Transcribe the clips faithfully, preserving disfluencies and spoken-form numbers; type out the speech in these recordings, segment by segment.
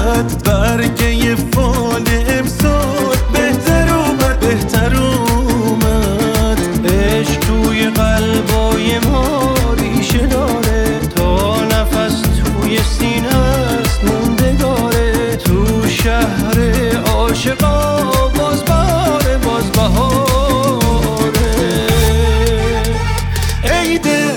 اومد، برگه فال امسال بهتر اومد بهتر اومد. عشق توی قلبای ما ریشه داره، تا نفس توی سینه است موندگاره. تو شهر عاشقا باز بهاره باز بهاره. عیده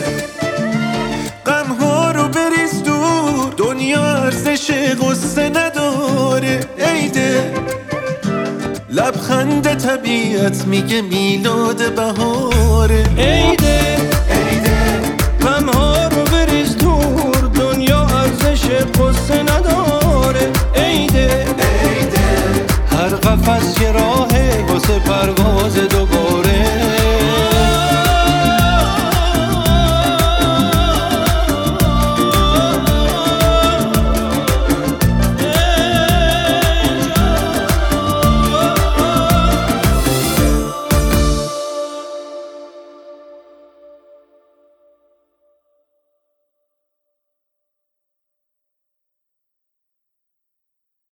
غمها رو بریز دور، دنیا ارزش غصه نداره. عیده لبخند طبیعت میگه میلاد بهاره. عیده عیده غمها رو بریز دور، دنیا ارزش قصه نداره.